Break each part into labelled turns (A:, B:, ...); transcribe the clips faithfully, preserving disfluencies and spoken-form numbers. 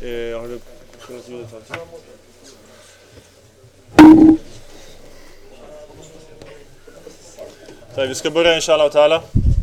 A: Eh, har du kunnat ljudet faktiskt? Så vi ska börja inshallah ta'ala.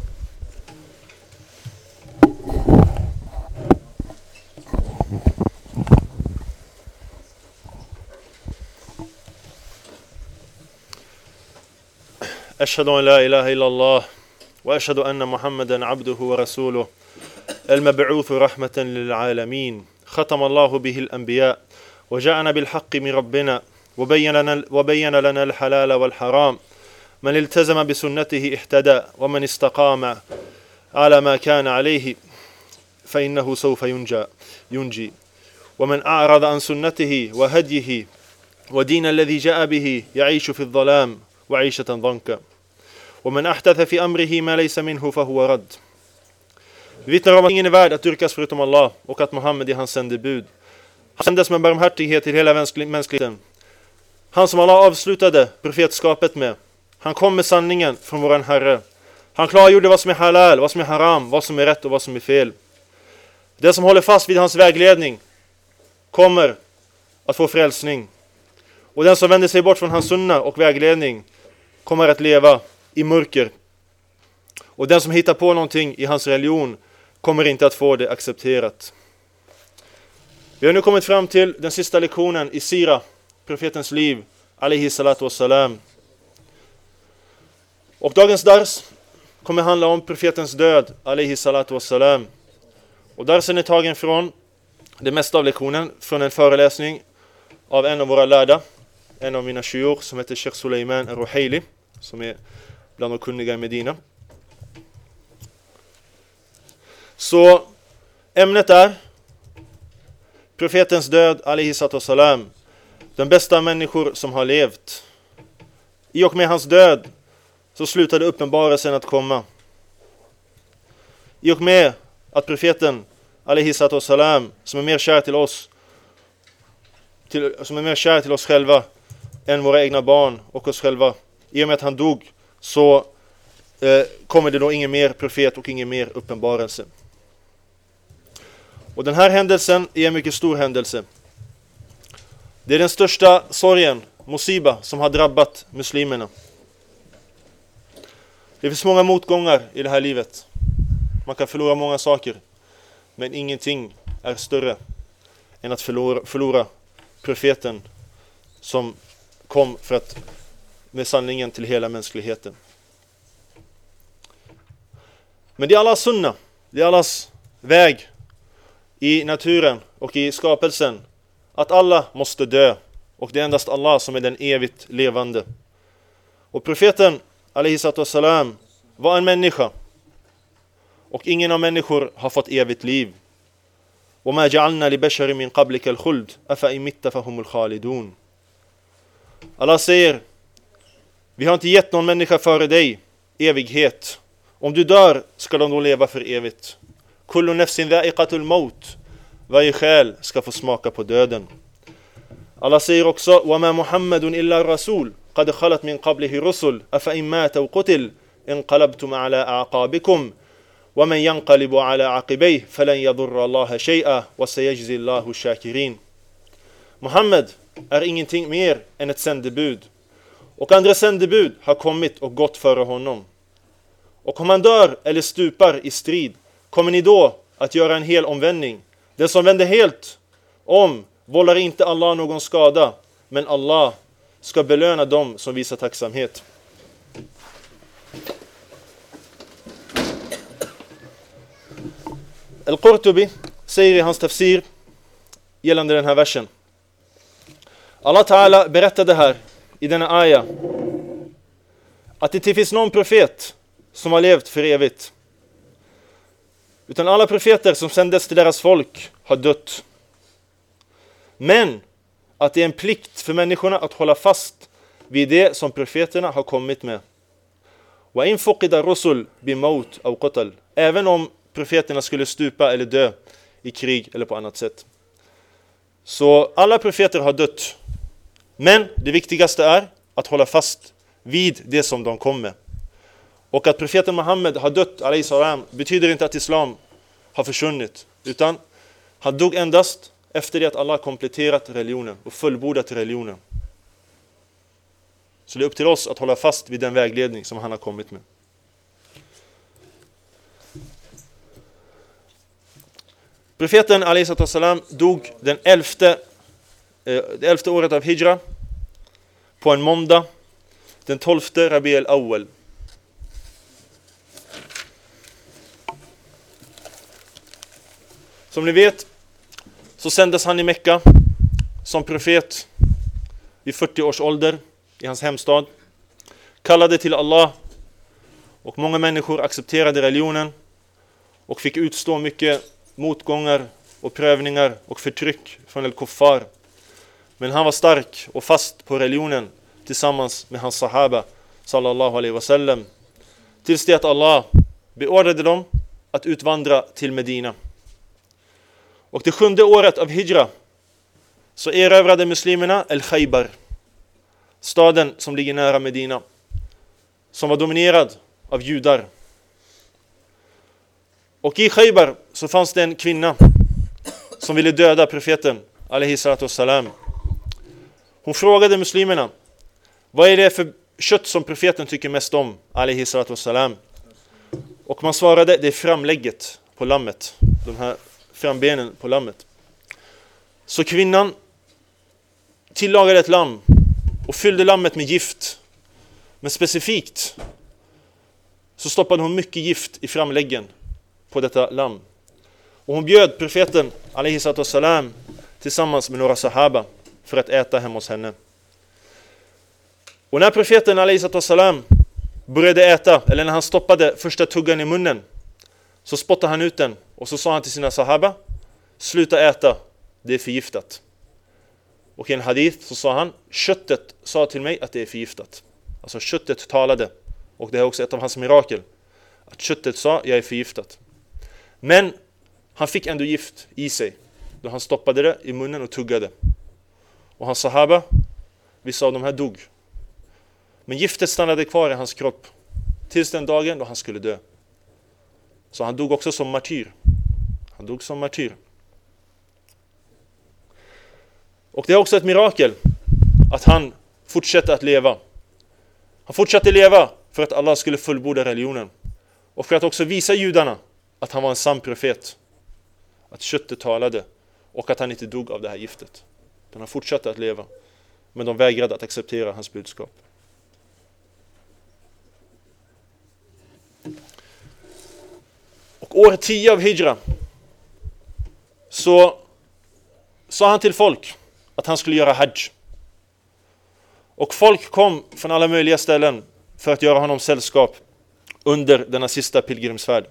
A: أشهد أن لا إله إلا الله وأشهد أن محمدا عبده ورسوله المبعوث رحمة للعالمين ختم الله به الأنبياء وجاءنا بالحق من ربنا وبين لنا, وبين لنا الحلال والحرام من التزم بسنته اهتدى ومن استقام على ما كان عليه فإنه سوف ينجى ينجي ومن أعرض عن سنته وهديه ودين الذي جاء به يعيش في الظلام وعيشة ضنكا ومن أحدث في أمره ما ليس منه فهو رد. Vi vittnar om att ingen är värd att dyrkas förutom Allah och att Muhammed är hans sändebud. Han sändes med barmhärtighet till hela mänskligheten. Han som Allah avslutade profetskapet med. Han kom med sanningen från våran Herre. Han klargjorde vad som är halal, vad som är haram, vad som är rätt och vad som är fel. Den som håller fast vid hans vägledning kommer att få frälsning. Och den som vänder sig bort från hans sunna och vägledning kommer att leva i mörker. Och den som hittar på någonting i hans religion kommer inte att få det accepterat. Vi har nu kommit fram till den sista lektionen i Sira, profetens liv, alaihi salatu wassalam. Och dagens dars kommer handla om profetens död, alaihi salatu wassalam. Och darsen är tagen från det mesta av lektionen, från en föreläsning av en av våra lärda, en av mina shiur som heter Sheikh Suleiman Al-Ruhaili, som är bland de kunniga i Medina. Så ämnet är profetens död, alaihi salatu wassalam, den bästa människor som har levt. I och med hans död så slutade uppenbarelsen att komma. I och med att profeten, alaihi salatu wassalam, som är mer kär till oss, till, som är mer kär till oss själva än våra egna barn och oss själva, i och med att han dog så eh, kommer det då ingen mer profet och ingen mer uppenbarelse. Och den här händelsen är en mycket stor händelse. Det är den största sorgen, musiba, som har drabbat muslimerna. Det finns många motgångar i det här livet. Man kan förlora många saker. Men ingenting är större än att förlora, förlora profeten som kom för att med sanningen till hela mänskligheten. Men det är Allahs sunna, det är Allahs väg i naturen och i skapelsen att alla måste dö, och det är endast Allah som är den evigt levande. Och profeten alaihi salatu wassalam var en människa, och ingen av människor har fått evigt liv. وَمَا جَعَلْنَا لِبَشَرٍ مِنْ قَبْلِكَ الْخُلْدِ أَفَإِنْ مِتَّ فَهُمُ الْخَالِدُونَ. Allah säger: vi har inte gett någon människa före dig evighet. Om du dör ska de då leva för evigt. Kullu nafsin dha'iqatul maut. Varje själ ska få smaka på döden. Allah säger också: وَمَا مُحَمَّدٌ إِلَّا الرَّسُولُ قَدْ خَلَتْ مِنْ قَبْلِهِ رُسُلٌ أَفَإِنْ مَاتَ أَوْ قُتِلَ انقلبتم على أعقابكم ومن ينقلب على عقبيه فلن يضر الله شيئا وسيجزي الله الشاكرين. Muhammed är ingenting mer än ett sändebud, och andra sändebud har kommit och gått före honom. Och om han dör eller stupar i strid, kommer ni då att göra en hel omvändning? Den som vänder helt om vållar inte Allah någon skada, men Allah ska belöna dem som visar tacksamhet. Al-Qurtubi säger i hans tafsir gällande den här versen: Allah Ta'ala berättade här i denna aya att det inte finns någon profet som har levt för evigt, utan alla profeter som sändes till deras folk har dött. Men att det är en plikt för människorna att hålla fast vid det som profeterna har kommit med. Wa in fuqida rusul bi maut aw qatl. Även om profeterna skulle stupa eller dö i krig eller på annat sätt. Så alla profeter har dött. Men det viktigaste är att hålla fast vid det som de kom med. Och att profeten Muhammed har dött, alayhi salam, betyder inte att islam har försvunnit. Utan han dog endast efter det att Allah kompletterat religionen och fullbordat religionen. Så det är upp till oss att hålla fast vid den vägledning som han har kommit med. Profeten alaihi salam dog den elfte, eh, det elfte året av hijra på en måndag, den tolfte Rabi al-Awwal. Som ni vet så sändes han i Mekka som profet vid fyrtio års ålder i hans hemstad. Kallade till Allah och många människor accepterade religionen och fick utstå mycket motgångar och prövningar och förtryck från al-Kuffar. Men han var stark och fast på religionen tillsammans med hans sahaba sallallahu alaihi wasallam. Tills det att Allah beordrade dem att utvandra till Medina. Och det sjunde året av hijra så erövrade muslimerna al-Khaybar, staden som ligger nära Medina, som var dominerad av judar. Och i Khaybar så fanns det en kvinna som ville döda profeten alaihi salatu wassalam. Hon frågade muslimerna: vad är det för kött som profeten tycker mest om alaihi salatu wassalam? Och man svarade: det är framlägget på lammet, de här frambenen på lammet. Så kvinnan tillagade ett lamm och fyllde lammet med gift. Men specifikt så stoppade hon mycket gift i framläggen på detta lamm. Och hon bjöd profeten alaihi salatu wassalam tillsammans med några sahaba för att äta hemma hos henne. Och när profeten alaihi salatu wassalam började äta, eller när han stoppade första tuggan i munnen, så spottade han ut den och så sa han till sina sahaba: sluta äta, det är förgiftat. Och i en hadith så sa han: köttet sa till mig att det är förgiftat. Alltså köttet talade. Och det är också ett av hans mirakel, att köttet sa: jag är förgiftat. Men han fick ändå gift i sig då han stoppade det i munnen och tuggade. Och hans sahaba, vissa av de här dog. Men giftet stannade kvar i hans kropp tills den dagen då han skulle dö. Så han dog också som martyr. Han dog som martyr. Och det är också ett mirakel att han fortsatte att leva. Han fortsatte leva för att Allah skulle fullborda religionen. Och för att också visa judarna att han var en sann profet. Att köttet talade och att han inte dog av det här giftet. Men han fortsatte att leva. Men de vägrade att acceptera hans budskap. Och år tio av hijra så sa han till folk att han skulle göra hajj. Och folk kom från alla möjliga ställen för att göra honom sällskap under denna sista pilgrimsfärd.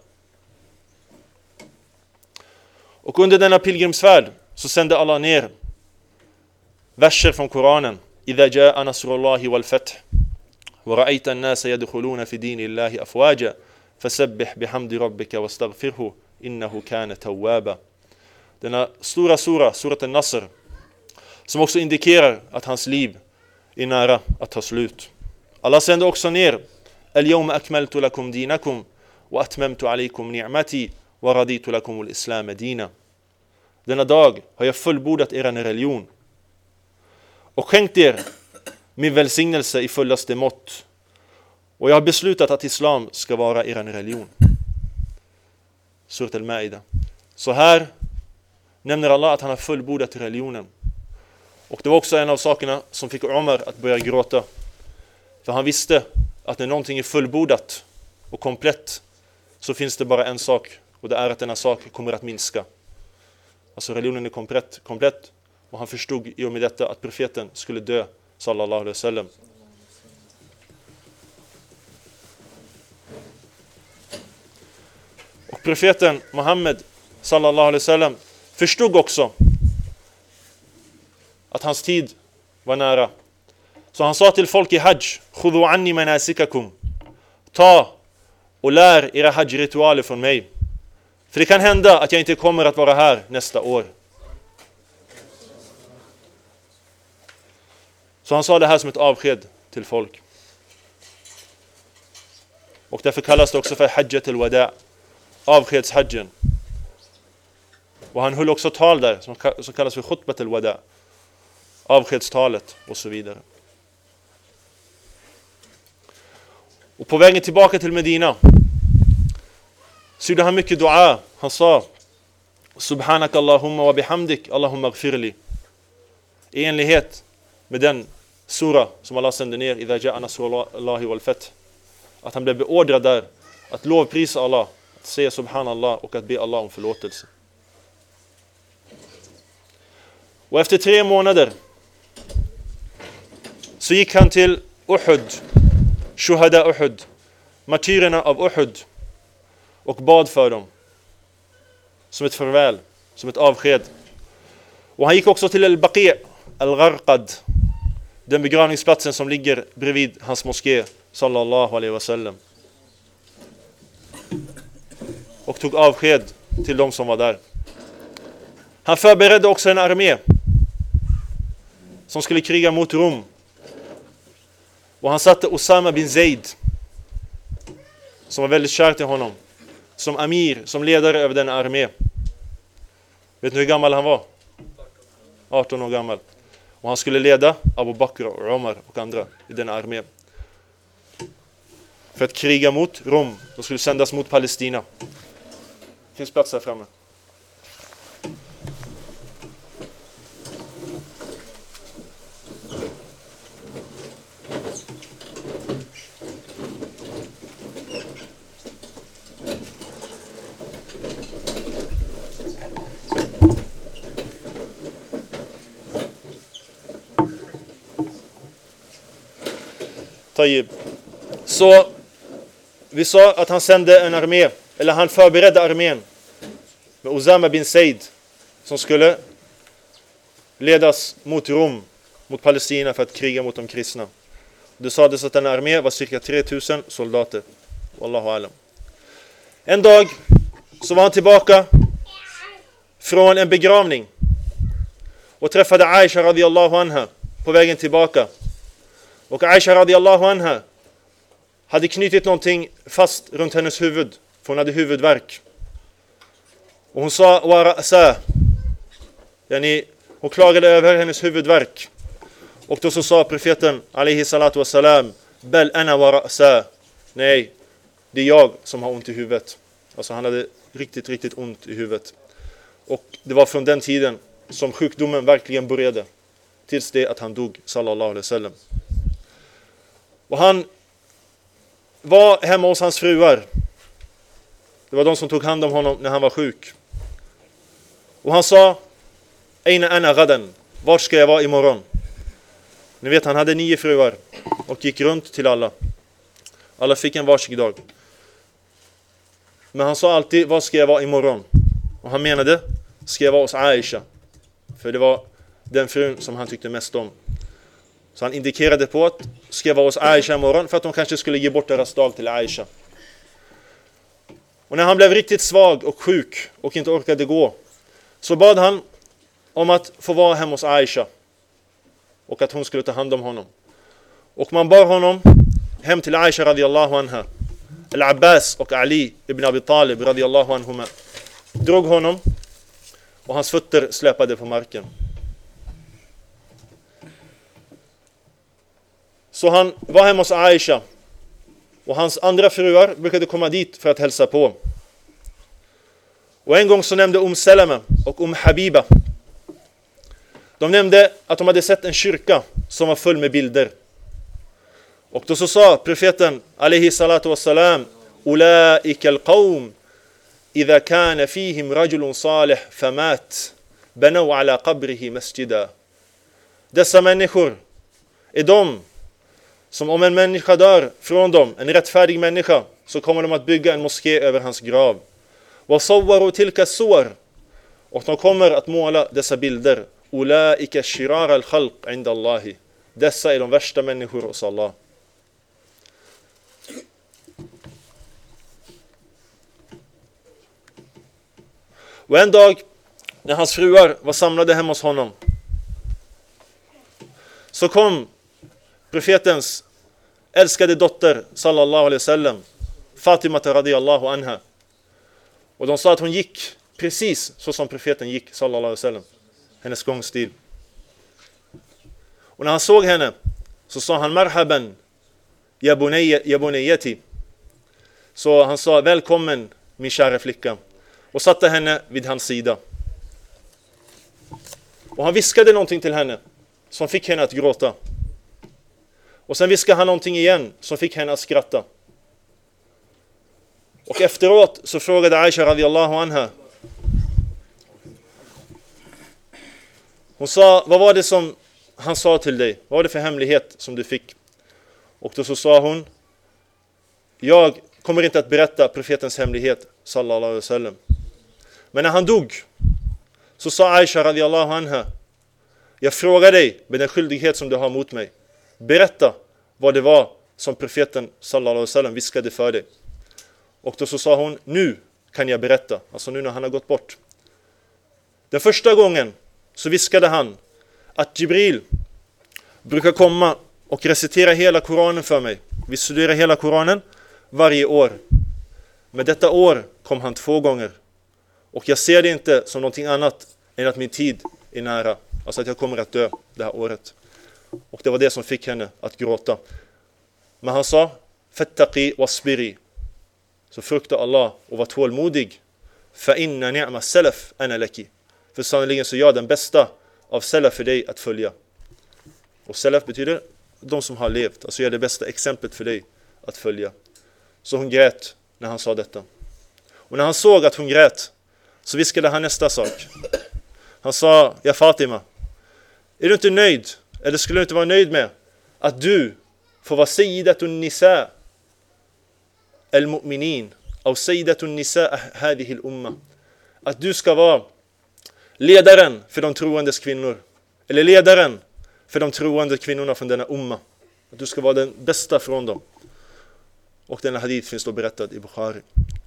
A: Och under denna pilgrimsfärd så sände Allah ner verser från Koranen: Idha jaa nasrullahi wal fath wa ra'aita an-nasa yadkhuluna fi dinillahi afwaja fasabbih bihamdi rabbika wastaghfirhu innahu kana tawwaba. Denna stora sura, surat an-Nasr, som också indikerar att hans liv är nära att ta slut. Allah sände också ner: Al-yawma akmaltu lakum dinakum wa atmamtu alaykum ni'mati wa raditu lakum al-islam dina. Denna dag har jag fullbordat er religion och skänkt er min välsignelse i fullaste mått. Och jag har beslutat att islam ska vara er religion. Surat al-Maida. Så här nämner Allah att han har fullbordat religionen. Och det var också en av sakerna som fick Umar att börja gråta. För han visste att när någonting är fullbordat och komplett så finns det bara en sak. Och det är att denna sak kommer att minska. Alltså religionen är komplett, komplett. Och han förstod i och med detta att profeten skulle dö, sallallahu alaihi wasallam. Och profeten Muhammed, sallallahu alaihi wasallam, förstod också att hans tid var nära. Så han sa till folk i hajj: Khudhu anni manasikakum. Ta och lär era hajj-ritualer från mig. För det kan hända att jag inte kommer att vara här nästa år. Så han sa det här som ett avsked till folk. Och därför kallas det också för hajjat al-wada', avskedshajjen. Och han höll också tal där som, som kallas för khutbat al-wada, avskedstalet och så vidare. Och på vägen tillbaka till Medina så gjorde han mycket dua. Han sa Subhanak Allahumma wa bihamdik Allahumma gfirli, i enlighet med den sura som Allah sände ner idha ja'a nasrullahi wal fath, att han blev beordrad där att lovprisa Allah, att säga subhanallah och att be Allah om förlåtelse. Och efter tre månader så gick han till Uhud, Shuhada Uhud, martyrerna av Uhud, och bad för dem som ett farväl, som ett avsked. Och han gick också till Al-Baqi' Al-Gharqad, den begravningsplatsen som ligger bredvid hans moské sallallahu alaihi wasallam, och tog avsked till de som var där. Han förberedde också en armé som skulle kriga mot Rom. Och han satte Osama bin Zaid, som var väldigt kär till honom, som amir, som ledare över den armé. Vet ni hur gammal han var? arton år gammal. Och han skulle leda Abu Bakr och Omar och andra i den armén för att kriga mot Rom. De skulle sändas mot Palestina. Det finns plats här framme. Så vi sa att han sände en armé, eller han förberedde armén med Osama bin Zaid, som skulle ledas mot Rom, mot Palestina, för att kriga mot de kristna. Det sades att den armé var cirka tre tusen soldater. Wallahu alam. En dag så var han tillbaka från en begravning och träffade Aisha radiyallahu anha på vägen tillbaka. Och Aisha radiyallahu anha hade knutit någonting fast runt hennes huvud, för hon hade huvudvärk. Och hon sa wa ra'sa, yani hon klagade över hennes huvudvärk. Och då så sa profeten alaihi salatu wassalam, bel ana wa ra'sa, nej, det är jag som har ont i huvudet. Alltså han hade riktigt, riktigt ont i huvudet. Och det var från den tiden som sjukdomen verkligen började, tills det att han dog, sallallahu alaihi wasallam. Och han var hemma hos hans fruar. Det var de som tog hand om honom när han var sjuk. Och han sa, Aina ana gadan, vart ska jag vara imorgon? Ni vet, han hade nio fruar och gick runt till alla. Alla fick en varsig dag. Men han sa alltid, var ska jag vara imorgon? Och han menade, ska jag vara hos Aisha? För det var den frun som han tyckte mest om. Så han indikerade på att ska jag vara hos Aisha imorgon, för att de kanske skulle ge bort deras dag till Aisha. Och när han blev riktigt svag och sjuk och inte orkade gå, så bad han om att få vara hemma hos Aisha och att hon skulle ta hand om honom. Och man bar honom hem till Aisha radiyallahu anha. Al-Abbas och Ali ibn Abi Talib radiyallahu anhuma drog honom och hans fötter släpade på marken. Så han var hemma hos Aisha, och hans andra fruar brukade komma dit för att hälsa på. Och en gång så nämnde Um Salama och Um Habiba, de nämnde att de hade sett en kyrka som var full med bilder. Och då så sa profeten alaihi salatu wassalam, ulaika alqawm idha kana fihim rajulun salih famat banaw ala qabrihi masjida. Dessa människor är de som, om en människa dör från dem, en rättfärdig människa, så kommer de att bygga en moské över hans grav. Wa sawwaru tilka suwar, och de kommer att måla dessa bilder. Ulaika shirar al-khalq inda Allahi. Dessa är de värsta människor hos Allah. Och en dag när hans fruar var samlade hemma hos honom, så kom profetens älskade dotter sallallahu alaihi wasallam, Fatima radiyallahu anha, och de sa att hon gick precis så som profeten gick, sallallahu alaihi wasallam. Hennes gångstil. Och när han såg henne så sa han marhaban ya bunayati. Så han sa välkommen min kära flicka och satte henne vid hans sida. Och han viskade någonting till henne som fick henne att gråta. Och sen viskade han någonting igen som fick henne att skratta. Och efteråt så frågade Aisha radiyallahu anha. Hon sa, vad var det som han sa till dig? Vad var det för hemlighet som du fick? Och då så sa hon, jag kommer inte att berätta profetens hemlighet, sallallahu alaihi wasallam. Men när han dog så sa Aisha radiyallahu anha, jag frågar dig med den skyldighet som du har mot mig. Berätta vad det var som profeten sallallahu alaihi wasallam viskade för dig. Och då så sa hon, nu kan jag berätta. Alltså nu när han har gått bort. Den första gången så viskade han att Jibril brukar komma och recitera hela Koranen för mig. Vi studerar hela Koranen varje år. Men detta år kom han två gånger. Och jag ser det inte som någonting annat än att min tid är nära. Alltså att jag kommer att dö det här året. Och det var det som fick henne att gråta. Men han sa, fattaqi wasbiri. Så frukta Allah och var tålmodig. Fa inna ni'ma salaf ana laki. För sannoliken så är jag den bästa av salaf för dig att följa. Och salaf betyder de som har levt. Alltså jag är det bästa exemplet för dig att följa. Så hon grät när han sa detta. Och när han såg att hon grät så viskade han nästa sak. Han sa, ja Fatima, är du inte nöjd? Eller skulle du inte vara nöjd med att du får vara sayyidatun nisa al-mu'minin av sayyidatun nisa hadihi al-umma? Att du ska vara ledaren för de troendes kvinnor. Eller ledaren för de troende kvinnorna från denna umma. Att du ska vara den bästa från dem. Och denna hadith finns då berättad i Bukhari.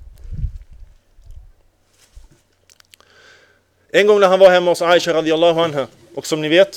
A: En gång när han var hemma hos Aisha radiyallahu anha, och som ni vet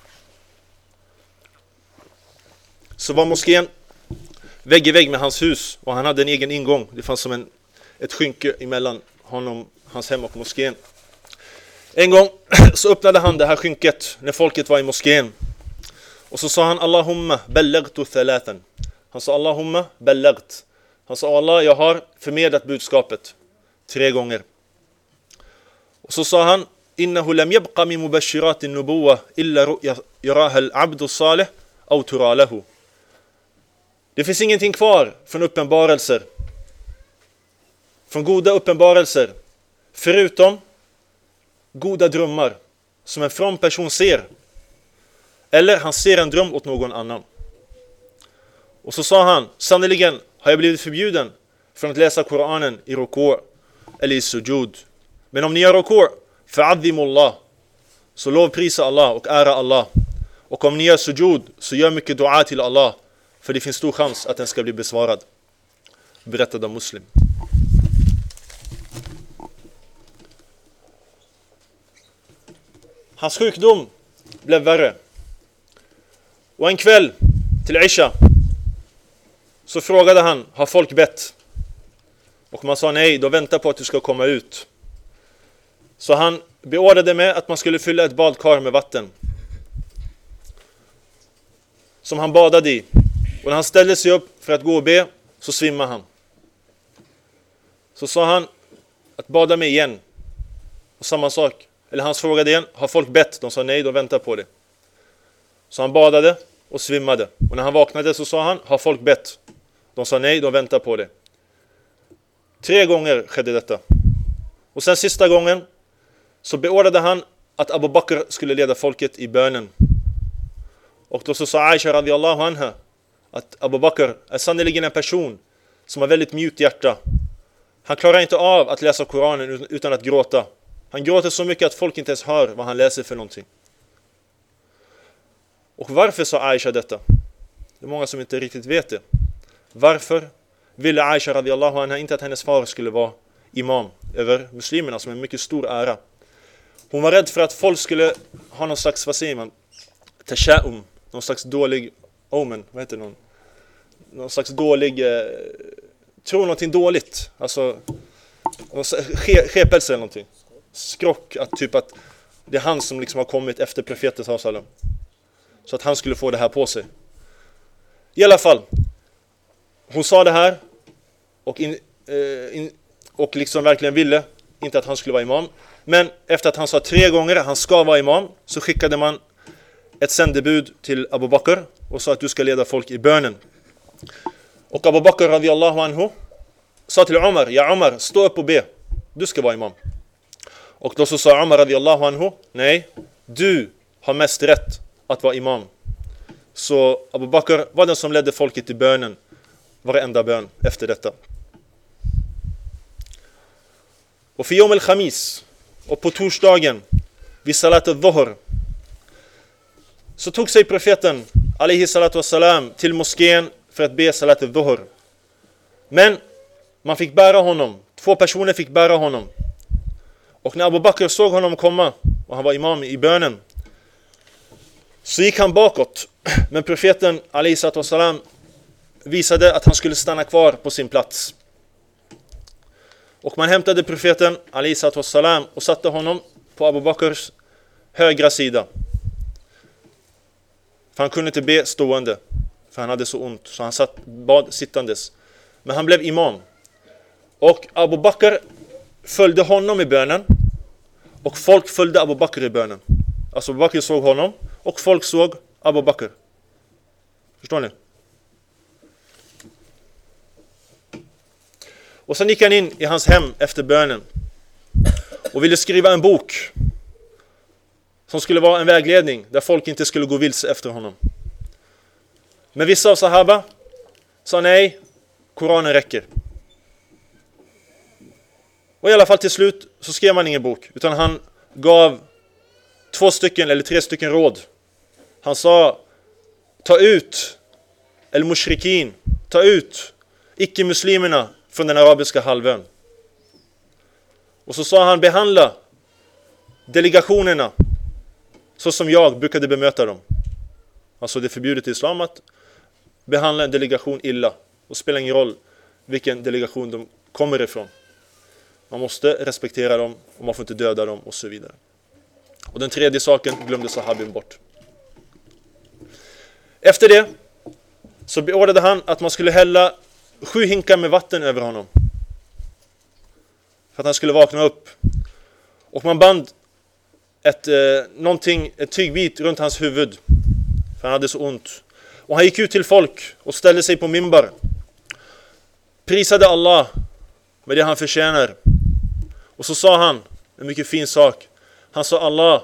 A: så var moskén vägg i vägg med hans hus och han hade en egen ingång. Det fanns som en, ett skynke emellan honom, hans hem och moskén. En gång så öppnade han det här skynket när folket var i moskén. Och så sa han Allahumma ballagtu thalathan. Han sa Allahumma ballagt. Han sa Allah, jag har förmedlat budskapet tre gånger. Och så sa han innahu lam yabqa min mubashirat an-nubuwah illa ru'ya yaraha al-'abdu salih aw tura lahu. Det finns ingenting kvar från uppenbarelser. Från goda uppenbarelser förutom goda drömmar som en from person ser. Eller han ser en dröm åt någon annan. Och så sa han, sannoliken har jag blivit förbjuden från att läsa Koranen i ruku' eller i sujud. Men om ni gör ruku' fa'adhimullah, så lovprisa Allah och ära Allah. Och om ni gör sujud så gör mycket dua till Allah, för det finns stor chans att den ska bli besvarad. Berättad av Muslim. Hans sjukdom blev värre. Och en kväll till Isha så frågade han, har folk bett? Och man sa nej, då vänta på att du ska komma ut. Så han beordrade med att man skulle fylla ett badkar med vatten som han badade i. Och när han ställde sig upp för att gå och be så svimmade han. Så sa han att bada mig igen. Och samma sak. Eller han frågade igen, har folk bett? De sa nej, då väntar på det. Så han badade och svimmade. Och när han vaknade så sa han, har folk bett? De sa nej, de väntar på det. Tre gånger skedde detta. Och sen sista gången så beordrade han att Abu Bakr skulle leda folket i bönen. Och då så sa Aisha radiyallahu anha att Abu Bakr är sannoliken en person som har väldigt mjukt hjärta. Han klarar inte av att läsa Koranen utan att gråta. Han gråter så mycket att folk inte ens hör vad han läser för någonting. Och varför sa Aisha detta? Det är många som inte riktigt vet det. Varför ville Aisha radiyallahu anha inte att hennes far skulle vara imam över muslimerna, som är en mycket stor ära? Hon var rädd för att folk skulle ha någon slags, vad säger man, tasha'um, någon slags dålig omen, vad heter det, någon, någon slags dålig eh, tro någonting dåligt, alltså ske, skepelse eller någonting. skrock att typ att det är han som liksom har kommit efter profeten sallallahu alaihi wasallam. Så att han skulle få det här på sig. I alla fall, hon sa det här och, in, eh, in, och liksom verkligen ville inte att han skulle vara imam. Men efter att han sa tre gånger att han ska vara imam, så skickade man ett sändebud till Abu Bakr och sa att du ska leda folk i bönen. Och Abu Bakr radiyallahu anhu sa till Umar, ja Umar, stå upp och be. Du ska vara imam. Och då så sa Umar radiyallahu anhu, nej, du har mest rätt att vara imam. Så Abu Bakr var den som ledde folket i bönen, varenda bön efter detta. Och för Yom al-Khamis, och på torsdagen vid salat al-Dhuhr, så tog sig profeten alaihi salatu wassalam till moskén för att be salat al-Dhuhr. Men man fick bära honom, två personer fick bära honom. Och när Abu Bakr såg honom komma, och han var imam i bönen, så gick han bakåt. Men profeten alaihi salatu wassalam visade att han skulle stanna kvar på sin plats. Och man hämtade profeten alaihi salatu wassalam och satte honom på Abu Bakrs högra sida. För han kunde inte be stående, för han hade så ont, så han satt, bad sittandes. Men han blev imam. Och Abu Bakr följde honom i bönen, och folk följde Abu Bakr i bönen. Alltså Abu Bakr såg honom, och folk såg Abu Bakr. Förstår ni? Och sen gick han in i hans hem efter bönen och ville skriva en bok som skulle vara en vägledning där folk inte skulle gå vilse efter honom. Men vissa av sahaba sa nej, Koranen räcker. Och i alla fall till slut så skrev man ingen bok, utan han gav två stycken eller tre stycken råd. Han sa, ta ut el-mushrikin, ta ut icke-muslimerna från den arabiska halvön. Och så sa han, behandla delegationerna så som jag brukade bemöta dem. Alltså det är förbjudet i islam att behandla en delegation illa. Och spelar ingen roll vilken delegation de kommer ifrån. Man måste respektera dem och man får inte döda dem och så vidare. Och den tredje saken glömde sahabin bort. Efter det så beordrade han att man skulle hälla sju hinkar med vatten över honom. För att han skulle vakna upp. Och man band ett, eh, någonting, ett tygbit runt hans huvud. För han hade så ont. Och han gick ut till folk och ställde sig på minbar. Prisade Allah med det han förtjänar. Och så sa han en mycket fin sak. Han sa, Allah,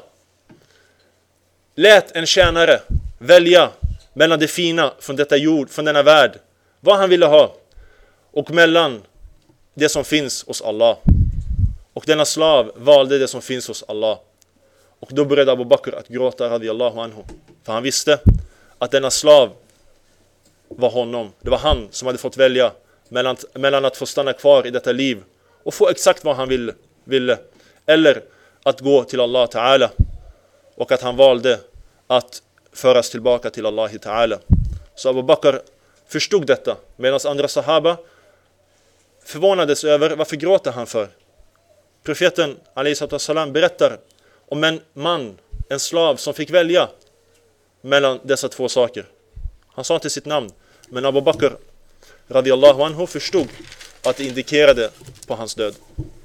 A: lät en tjänare välja mellan det fina från detta jord, från denna värld, vad han ville ha, och mellan det som finns hos Allah. Och denna slav valde det som finns hos Allah. Och då började Abu Bakr att gråta radiyallahu anhu. För han visste att denna slav var honom. Det var han som hade fått välja mellan, mellan att få stanna kvar i detta liv och få exakt vad han ville, ville. Eller att gå till Allah Ta'ala. Och att han valde att föras tillbaka till Allah Ta'ala. Så Abu Bakr förstod detta. Medan andra sahaba förvånades över varför gråter han för. Profeten alaihi salatu wassalam berättar om en man, en slav som fick välja mellan dessa två saker. Han sa inte sitt namn, men Abu Bakr radiyallahu anhu förstod att det indikerade på hans död.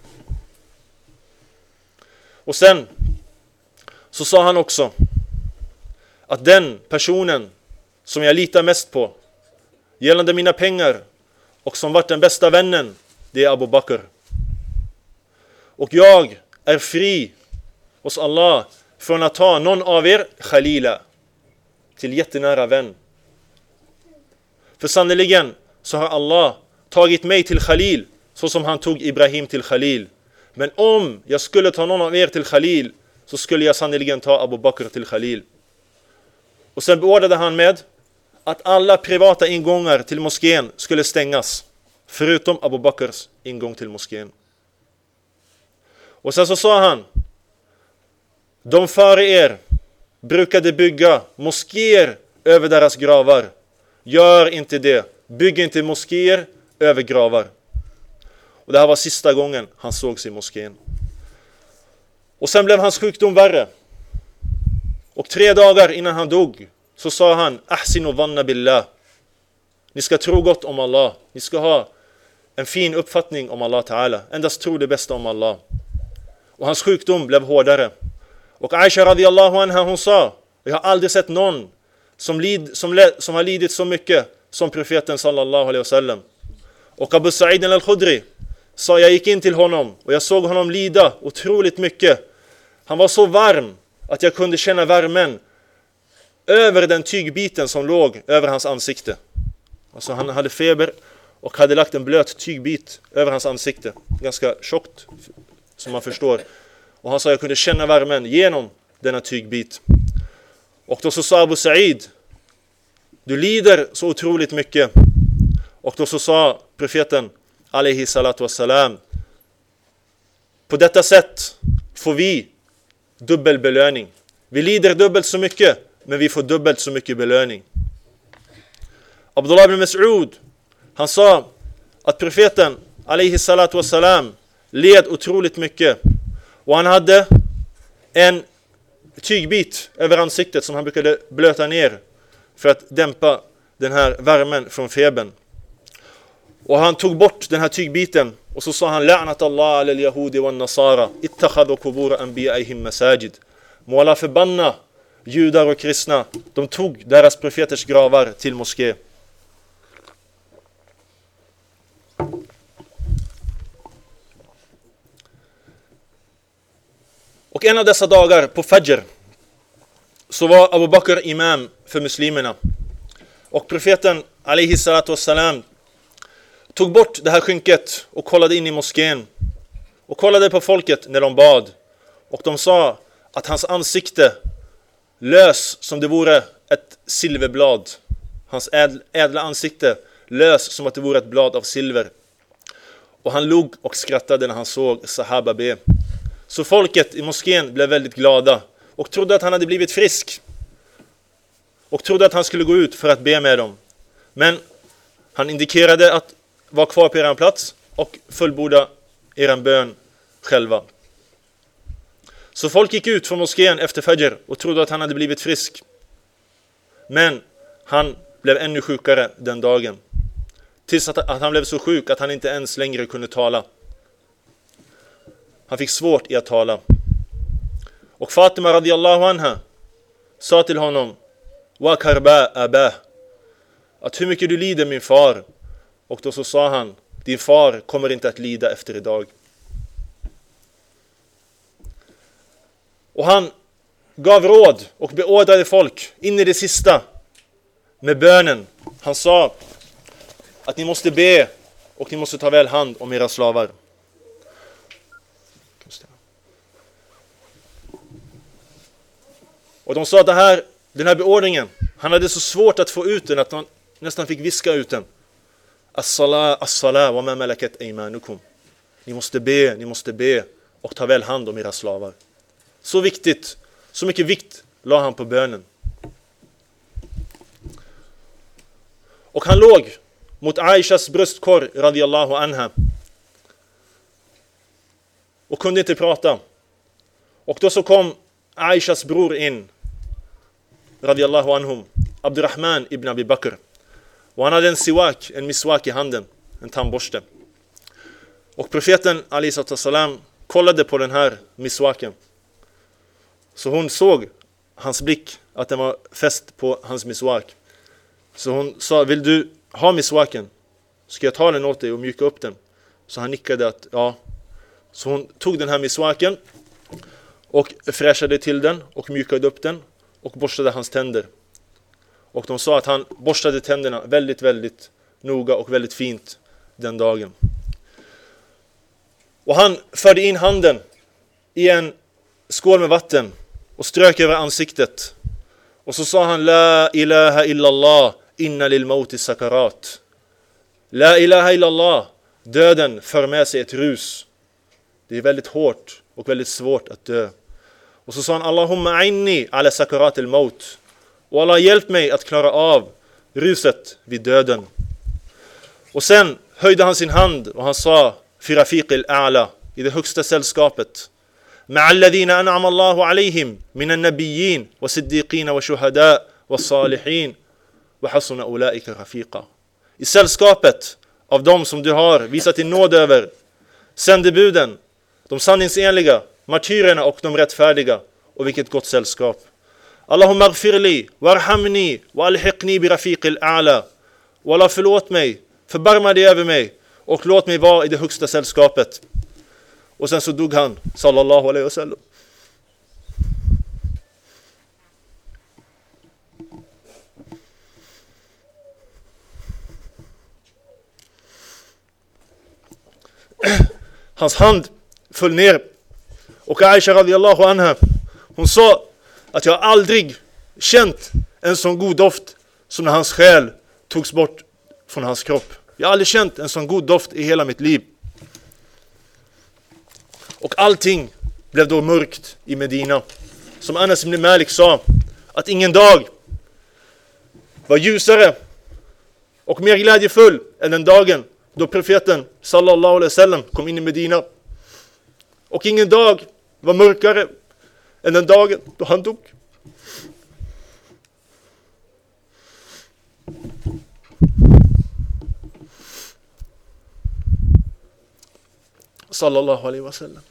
A: Och sen så sa han också att den personen som jag litar mest på gällande mina pengar och som varit den bästa vännen, det är Abu Bakr. Och jag är fri hos Allah från att ta någon av er Khalila till jättenära vän. För sannoliken så har Allah tagit mig till Khalil så som han tog Ibrahim till Khalil. Men om jag skulle ta någon av er till Khalil så skulle jag sannoliken ta Abu Bakr till Khalil. Och sen beordrade han med att alla privata ingångar till moskén skulle stängas förutom Abu Bakrs ingång till moskén. Och sen så sa han, de före er brukade bygga moskéer över deras gravar. Gör inte det. Bygg inte moskéer över gravar. Och det här var sista gången han såg sig i moskén. Och sen blev hans sjukdom värre. Och tre dagar innan han dog så sa han: Ahsinu dhanna billah. Ni ska tro gott om Allah. Ni ska ha en fin uppfattning om Allah Ta'ala. Endast tro det bästa om Allah. Och hans sjukdom blev hårdare. Och Aisha radiyallahu anha, hon sa: jag har aldrig sett någon som, lid, som, som har lidit så mycket som profeten sallallahu alaihi wasallam. Och Abu Sa'id al-Khudri sa: jag gick in till honom och jag såg honom lida otroligt mycket. Han var så varm att jag kunde känna värmen över den tygbiten som låg över hans ansikte. Alltså han hade feber och hade lagt en blöt tygbit över hans ansikte. Ganska tjockt, som man förstår. Och han sa: jag kunde känna värmen genom denna tygbit. Och då så sa Abu Sa'id: du lider så otroligt mycket. Och då så sa profeten alaihi salatu wassalam: på detta sätt får vi dubbel belöning. Vi lider dubbelt så mycket, men vi får dubbelt så mycket belöning. Abdullah ibn Mas'ud, han sa att profeten alaihi salatu wassalam led otroligt mycket. Och han hade en tygbit över ansiktet som han brukade blöta ner för att dämpa den här värmen från febern. Och han tog bort den här tygbiten och så sa han: la'nat Allah ala al-yahudi wa an-nasara ittakhadhu qubur anbiya'ihim masajid. Må Allah förbanna judar och kristna. De tog deras profeters gravar till moské. Och en av dessa dagar på Fajr så var Abu Bakr imam för muslimerna. Och profeten alaihi salatu wassalam tog bort det här skynket och kollade in i moskén. Och kollade på folket när de bad. Och de sa att hans ansikte lös som det vore ett silverblad. Hans ädla, ädla ansikte lös som att det vore ett blad av silver. Och han log och skrattade när han såg sahaba be. Så folket i moskén blev väldigt glada och trodde att han hade blivit frisk. Och trodde att han skulle gå ut för att be med dem. Men han indikerade att vara kvar på eran plats och fullborda eran bön själva. Så folk gick ut från moskén efter Fajr och trodde att han hade blivit frisk. Men han blev ännu sjukare den dagen. Tills att, att han blev så sjuk att han inte ens längre kunde tala. Han fick svårt i att tala. Och Fatima radiyallahu anha sa till honom: wa karba abah. Att hur mycket du lider, min far. Och då så sa han: din far kommer inte att lida efter idag. Och han gav råd och beordrade folk in i det sista med bönen. Han sa att ni måste be och ni måste ta väl hand om era slavar. Och de sa att det här, den här beordringen, han hade så svårt att få ut den att han nästan fick viska ut den. As-sala, as-sala, wa ma malakat aymanukum. Ni måste be, ni måste be och ta väl hand om era slavar. Så viktigt, så mycket vikt la han på bönen. Och han låg mot Aishas bröstkorg radiyallahu anha och kunde inte prata. Och då så kom Aishas bror in radiyallahu anhum, Abdurrahman ibn Abi Bakr. Och han hade en siwak, en miswak i handen, en tandborste. Och profeten alaihi sallam kollade på den här miswaken. Så hon såg hans blick, att den var fäst på hans miswak. Så hon sa: vill du ha miswaken? Ska jag ta den åt dig och mjuka upp den? Så han nickade att ja. Så hon tog den här miswaken och fräschade till den och mjukade upp den och borstade hans tänder. Och de sa att han borstade tänderna väldigt, väldigt noga och väldigt fint den dagen. Och han förde in handen i en skål med vatten och strök över ansiktet. Och så sa han: La ilaha illallah, inna lil mauti sakarat. La ilaha illallah, döden för med sig ett rus. Det är väldigt hårt och väldigt svårt att dö. Och så sa han: Allahumma a'inni ala sakarat al-maut. Och Allah hjälp mig att klara av ruset vid döden. Och sen höjde han sin hand och han sa: Fi rafiq al-a'la, i det högsta sällskapet. مع الذين أنعم الله عليهم من النبيين والصديقين والشهداء والصالحين وحسن أولئك رفيقا. I sällskapet av dem som du har visat din nåd över, sändebuden, de sanningsenliga, martyrerna och de rättfärdiga, och vilket gott sällskap. Allahumma gfirli, warhamni, wa alhiqni bi rafiqil a'la. Och Allah, förlåt mig, förbarma dig över mig och låt mig vara i det högsta sällskapet. Och sen så dog han, sallallahu alaihi wasallam. Hans hand föll ner, och Aisha radiyallahu anha, hon sa att jag aldrig känt en sån god doft som när hans själ togs bort från hans kropp. Jag har aldrig känt en sån god doft i hela mitt liv. Och allting blev då mörkt i Medina. Som Anas ibn Malik sa, att ingen dag var ljusare och mer glädjefull än den dagen då profeten sallallahu alaihi wasallam kom in i Medina. Och ingen dag var mörkare än den dagen då han dog. Sallallahu alaihi wasallam.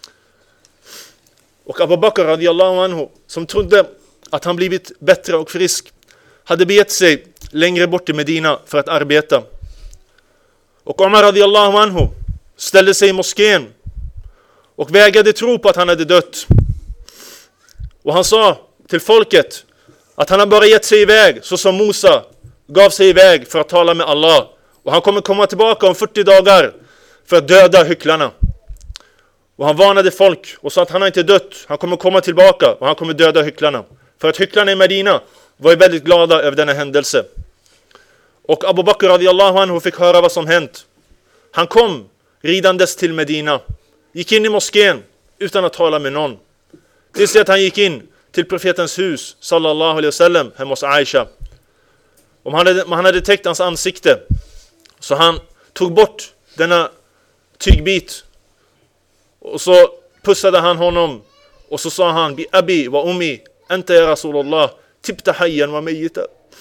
A: Och Abu Bakr radiyallahu anhu, som trodde att han blivit bättre och frisk, hade begett sig längre bort i Medina för att arbeta. Och Umar radiyallahu anhu ställde sig i moskén och vägrade tro på att han hade dött. Och han sa till folket att han har bara gett sig iväg så som Musa gav sig iväg för att tala med Allah. Och han kommer komma tillbaka om fyrtio dagar för att döda hycklarna. Och han varnade folk och sa att han har inte dött. Han kommer komma tillbaka och han kommer döda hycklarna. För att hycklarna i Medina var väldigt glada över denna händelse. Och Abu Bakr radiyallahu anhu fick höra vad som hänt. Han kom ridandes till Medina, gick in i moskén utan att tala med någon. Tills att han gick in till profetens hus, sallallahu alaihi wasallam, hemma hos Aisha. Om han hade, han hade täckt hans ansikte, så han tog bort denna tygbit och så pussade han honom och så sa han: bi abi wa ummi anta ya Rasulullah tibta hayyan wa mayyita.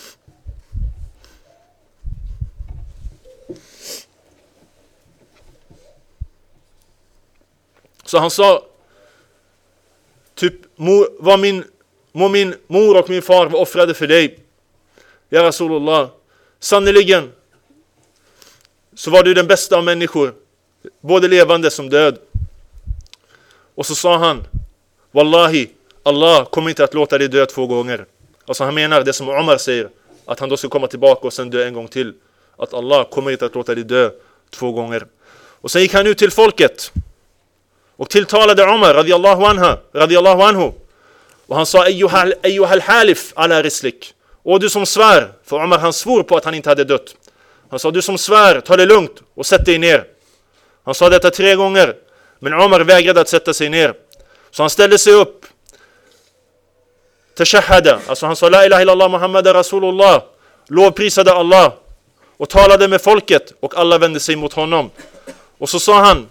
A: Så han sa typ, mor, var min, må min mor och min far var offrade för dig, ja Rasulullah. Sannoliken så var du den bästa av människor, både levande som död. Och så sa han: Wallahi, Allah kommer inte att låta dig dö två gånger. Alltså han menar det som Umar säger, att han då ska komma tillbaka och sen dö en gång till. Att Allah kommer inte att låta dig dö två gånger. Och sen gick han ut till folket och tilltalade Umar radiyallahu anha, radiyallahu anhu. Och han sa: Ayyuhal, ayyuhal halif ala rislik. Och du som svär, för Umar han svor på att han inte hade dött. Han sa: du som svär, ta det lugnt och sätt dig ner. Han sa detta tre gånger, men Umar vägrade att sätta sig ner. Så han ställde sig upp, tashahada, alltså han sa la ilaha illallah Muhammad Rasulullah, lovprisade Allah och talade med folket, och alla vände sig mot honom. Och så sa han: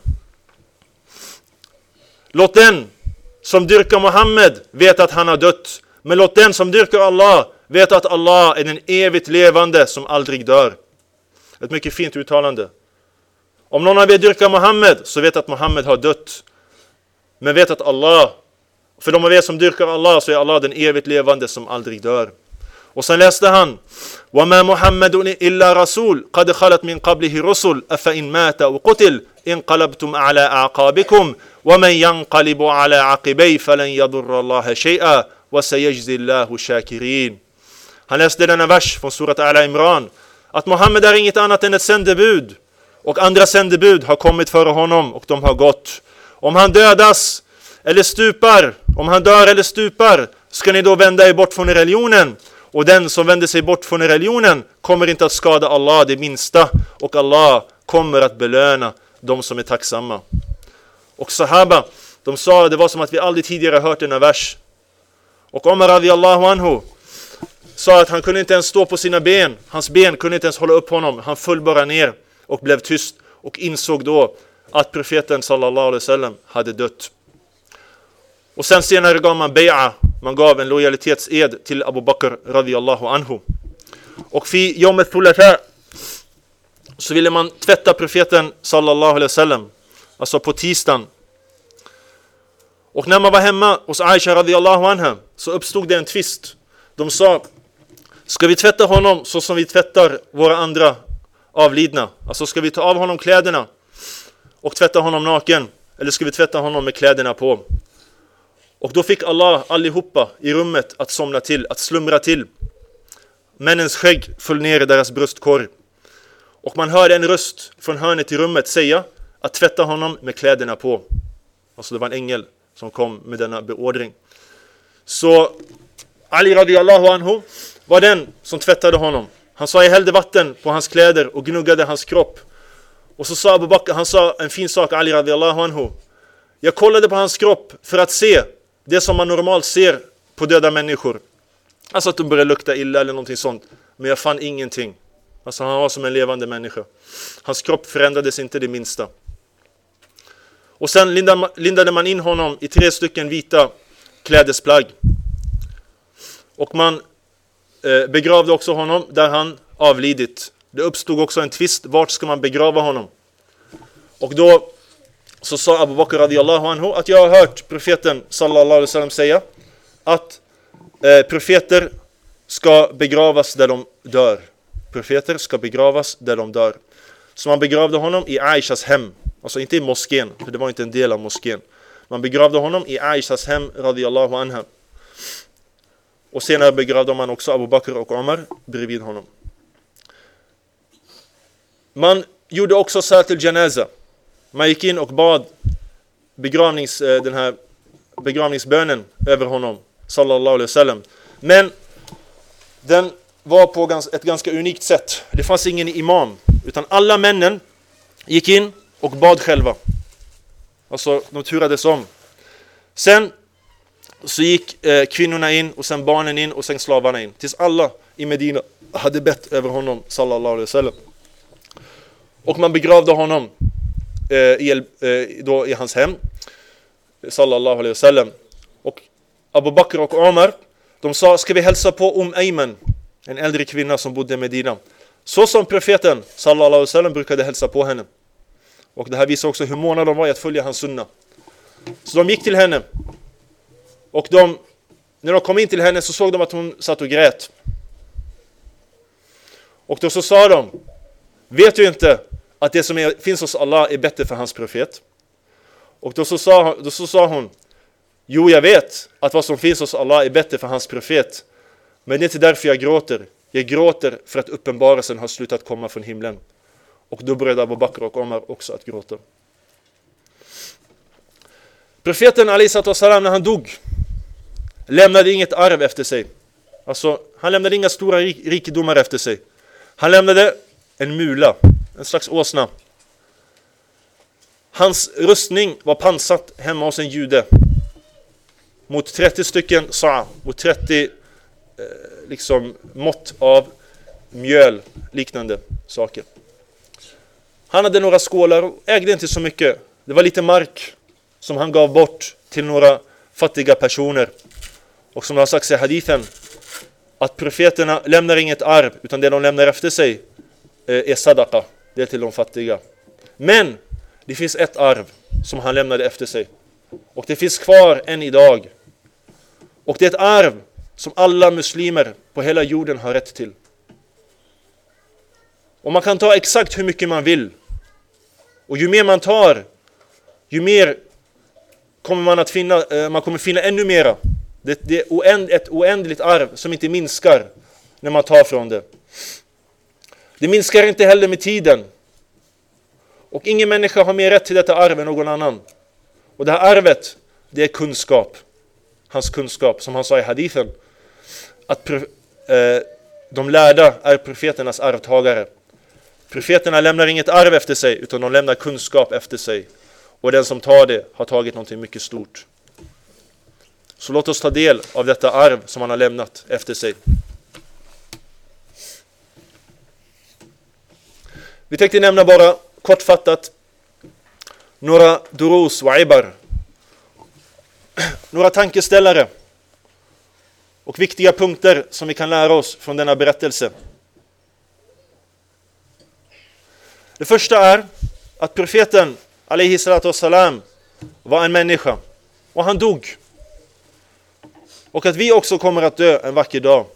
A: låt den som dyrkar Muhammed veta att han har dött, men låt den som dyrkar Allah veta att Allah är den evigt levande som aldrig dör. Ett mycket fint uttalande. Om någon av er dyrkar Muhammed, så vet att Muhammed har dött, men vet att Allah, för de av er som dyrkar Allah, så är Allah den evigt levande som aldrig dör. Och sen läste han: وَمَا مُحَمَّدٌ إِلَّا رَسُولٌ قَدْ خَلَتْ مِنْ قَبْلِهِ رُسُلٌ أَفَإِنْ مَاتَ وَقُتِلَ انقلبتم على أعقابكم ومن ينقلب على عقبيه فلن يضر الله شيئا وسيجزي الله الشاكرين. Han läste denna vers från surat Al-Imran, att Muhammed är inget annat än ett sändebud, och andra sändebud har kommit före honom och de har gått. Om han dödas eller stupar, om han dör eller stupar, ska ni då vända er bort från religionen, och den som vänder sig bort från religionen kommer inte att skada Allah det minsta, och Allah kommer att belöna de som är tacksamma. Och sahaba, de sa det var som att vi aldrig tidigare hört denna vers. Och Umar radiyallahu anhu sa att han kunde inte ens stå på sina ben. Hans ben kunde inte ens hålla upp honom. Han föll bara ner och blev tyst och insåg då att profeten sallallahu alaihi wasallam hade dött. Och sen senare gav man bay'a, man gav en lojalitetsed till Abu Bakr radiyallahu anhu. Och fi yawm al-thulatha så ville man tvätta profeten sallallahu alaihi wasallam, alltså på tisdagen. Och när man var hemma hos Aisha radiyallahu anha så uppstod det en tvist. De sa, ska vi tvätta honom så som vi tvättar våra andra avlidna? Alltså ska vi ta av honom kläderna och tvätta honom naken? Eller ska vi tvätta honom med kläderna på? Och då fick Allah allihopa i rummet att somna till, att slumra till. Männens skägg föll ner i deras bröstkorg. Och man hörde en röst från hörnet i rummet säga att tvätta honom med kläderna på. Alltså det var en ängel som kom med denna beordring. Så Ali radiyallahu anhu var den som tvättade honom. Han sa, jag hällde vatten på hans kläder och gnuggade hans kropp. Och så sa Abu Bakr, han sa en fin sak, Ali radiyallahu anhu. Jag kollade på hans kropp för att se det som man normalt ser på döda människor. Alltså att de började lukta illa eller någonting sånt. Men jag fann ingenting. Alltså han var som en levande människa. Hans kropp förändrades inte det minsta. Och sen lindade man in honom i tre stycken vita klädesplagg. Och man eh, begravde också honom där han avlidit. Det uppstod också en tvist, vart ska man begrava honom? Och då så sa Abu Bakr radiyallahu anhu att jag har hört profeten sallallahu alaihi wasallam säga att eh, profeter ska begravas där de dör. Profeter ska begravas där de dör. Så man begravde honom i Aishas hem. Alltså inte i moskén, för det var inte en del av moskén. Man begravde honom i Aishas hem radiyallahu anha. Och senare begravde man också Abu Bakr och Omar bredvid honom. Man gjorde också särskild janaza. Man gick in och bad begravnings, den här begravningsbönen över honom sallallahu alaihi wasallam. Men den var på ett ganska unikt sätt. Det fanns ingen imam, utan alla männen gick in och bad själva. Alltså de turades om. Sen så gick eh, kvinnorna in och sen barnen in och sen slavarna in. Tills alla i Medina hade bett över honom sallallahu alaihi wasallam. Och man begravde honom eh, i, eh, då i hans hem sallallahu alaihi wasallam. Och Abu Bakr och Omar, de sa, ska vi hälsa på Umm Ayman, en äldre kvinna som bodde i Medina. Så som profeten sallallahu alaihi wasallam brukade hälsa på henne. Och det här visar också hur måna de var i att följa hans sunna. Så de gick till henne. Och de, när de kom in till henne så såg de att hon satt och grät. Och då så sa de, vet du inte att det som är, finns hos Allah är bättre för hans profet? Och då så, sa, då så sa hon, jo jag vet att vad som finns hos Allah är bättre för hans profet. Men det är inte därför jag gråter. Jag gråter för att uppenbarelsen har slutat komma från himlen. Och då började Abu Bakr och Omar också att gråta. Profeten alaihi salatu wassalam, när han dog, lämnade inget arv efter sig. Alltså, han lämnade inga stora rikedomar efter sig. Han lämnade en mula, en slags åsna. Hans rustning var pansat hemma hos en jude. Mot trettio stycken sa, mot trettio eh, liksom mått av mjöl, liknande saker. Han hade några skålar och ägde inte så mycket. Det var lite mark som han gav bort till några fattiga personer. Och som det har sagts i hadithen, att profeterna lämnar inget arv, utan det de lämnar efter sig är sadaqa. Det är till de fattiga. Men det finns ett arv som han lämnade efter sig. Och det finns kvar än idag. Och det är ett arv som alla muslimer på hela jorden har rätt till. Och man kan ta exakt hur mycket man vill. Och ju mer man tar, ju mer kommer man att finna, man kommer finna ännu mera. Det, det är oänd, ett oändligt arv som inte minskar när man tar från det. Det minskar inte heller med tiden. Och ingen människa har mer rätt till detta arv än någon annan. Och det här arvet, det är kunskap. Hans kunskap, som han sa i hadithen. Att eh, de lärda är profeternas arvtagare. Profeterna lämnar inget arv efter sig, utan de lämnar kunskap efter sig. Och den som tar det har tagit något mycket stort. Så låt oss ta del av detta arv som han har lämnat efter sig. Vi tänkte nämna bara kortfattat några durus och ibar några tankeställare och viktiga punkter som vi kan lära oss från denna berättelse. Det första är att profeten alaihi salatu wassalam var en människa och han dog. Och att vi också kommer att dö en vacker dag.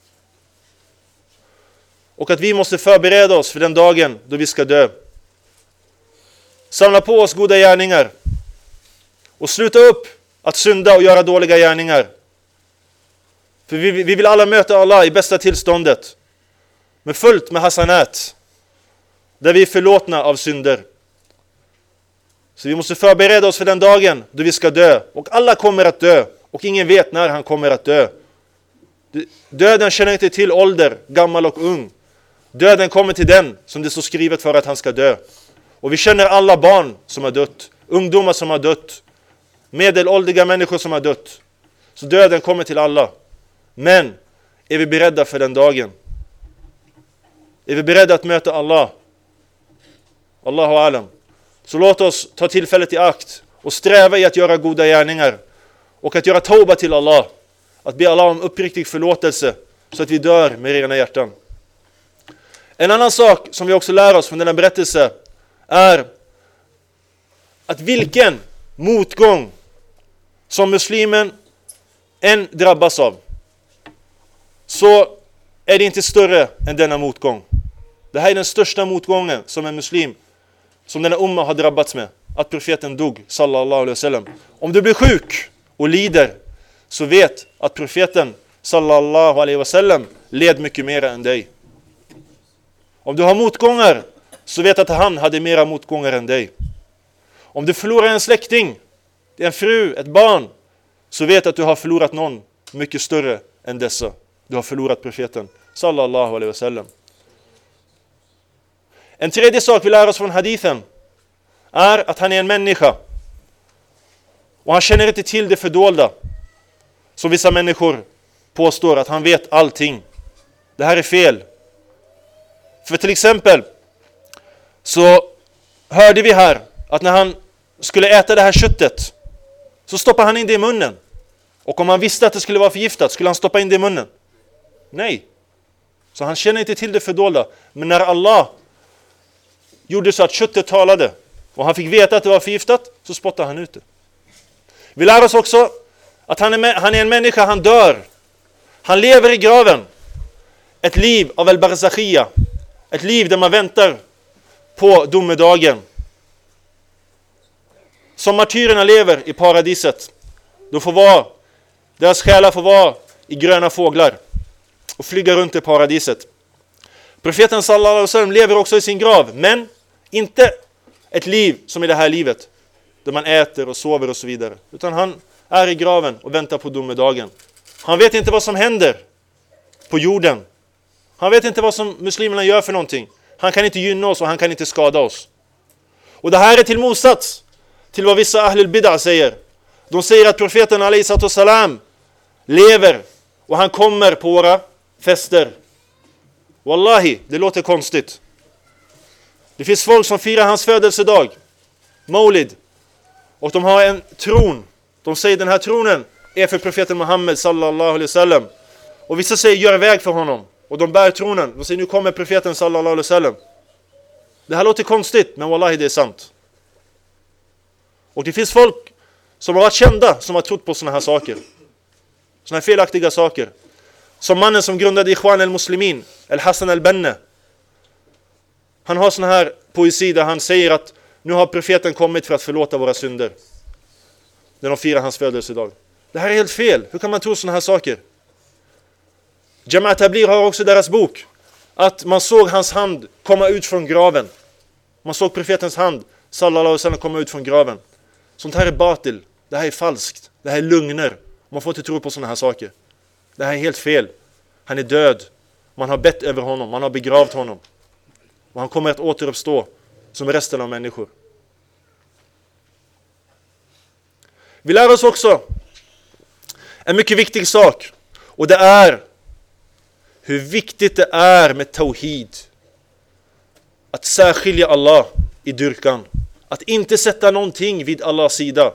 A: Och att vi måste förbereda oss för den dagen då vi ska dö. Samla på oss goda gärningar och sluta upp att synda och göra dåliga gärningar. För vi, vi vill alla möta Allah i bästa tillståndet, med fullt med hasanat, där vi är förlåtna av synder. Så vi måste förbereda oss för den dagen då vi ska dö. Och alla kommer att dö. Och ingen vet när han kommer att dö. Döden känner inte till ålder, gammal och ung. Döden kommer till den som det står skrivet för att han ska dö. Och vi känner alla barn som har dött. Ungdomar som har dött. Medelåldriga människor som har dött. Så döden kommer till alla. Men är vi beredda för den dagen? Är vi beredda att möta Allah? Allahu alam. Så låt oss ta tillfället i akt och sträva i att göra goda gärningar. Och att göra tauba till Allah. Att be Allah om uppriktig förlåtelse så att vi dör med rena hjärtan. En annan sak som vi också lär oss från denna berättelse är att vilken motgång som muslimen än drabbas av, så är det inte större än denna motgång. Det här är den största motgången som en muslim, som denna umma har drabbats med. Att profeten dog, sallallahu alaihi wasallam. Om du blir sjuk och lider, så vet att profeten sallallahu alaihi wasallam led mycket mer än dig. Om du har motgångar, så vet att han hade mera motgångar än dig. Om du förlorar en släkting, en fru, ett barn, så vet att du har förlorat någon mycket större än dessa. Du har förlorat profeten sallallahu alaihi wasallam. En tredje sak vi lär oss från hadithen är att han är en människa. Och han känner inte till det fördolda. Som vissa människor påstår, att han vet allting. Det här är fel. För till exempel så hörde vi här att när han skulle äta det här köttet, så stoppade han in det i munnen. Och om han visste att det skulle vara förgiftat, skulle han stoppa in det i munnen? Nej. Så han känner inte till det fördolda. Men när Allah gjorde så att köttet talade och han fick veta att det var förgiftat, så spottade han ut det. Vi lär oss också att han är, han är en människa, han dör. Han lever i graven. Ett liv av al-barzakhia. Ett liv där man väntar på domedagen. Som martyrerna lever i paradiset. De får vara, deras själar får vara i gröna fåglar och flyga runt i paradiset. Profeten sallallahu alaihi wasallam lever också i sin grav, men inte ett liv som i det här livet, där man äter och sover och så vidare. Utan han är i graven och väntar på domedagen. Han vet inte vad som händer på jorden. Han vet inte vad som muslimerna gör för någonting. Han kan inte gynna oss och han kan inte skada oss. Och det här är till motsats till vad vissa ahlul bid'ah säger. De säger att profeten alaihi salatu wassalam lever och han kommer på våra fester. Wallahi, det låter konstigt. Det finns folk som firar hans födelsedag, Maulid, och de har en tron. De säger den här tronen är för profeten Muhammed sallallahu alaihi wasallam. Och vissa säger gör väg för honom. Och de bär tronen. De säger nu kommer profeten sallallahu alaihi wasallam. Det här låter konstigt, men wallahi det är sant. Och det finns folk som har varit kända som har trott på såna här saker. Såna här felaktiga saker. Som mannen som grundade Ikhwan al-Muslimin, al-Hassan al-Banna. Han har sån här poesi där han säger att nu har profeten kommit för att förlåta våra synder. När de firar hans födelsedag. Det här är helt fel. Hur kan man tro såna här saker? Jamaat Tabligh har också deras bok. Att man såg hans hand komma ut från graven. Man såg profetens hand sallallahu alaihi wasallam komma ut från graven. Sånt här är batil. Det här är falskt. Det här är lögner. Man får inte tro på såna här saker. Det här är helt fel. Han är död. Man har bett över honom. Man har begravt honom. Och han kommer att återuppstå som resten av människor. Vi lär oss också en mycket viktig sak. Och det är hur viktigt det är med tawhid. Att särskilja Allah i dyrkan. Att inte sätta någonting vid Allahs sida.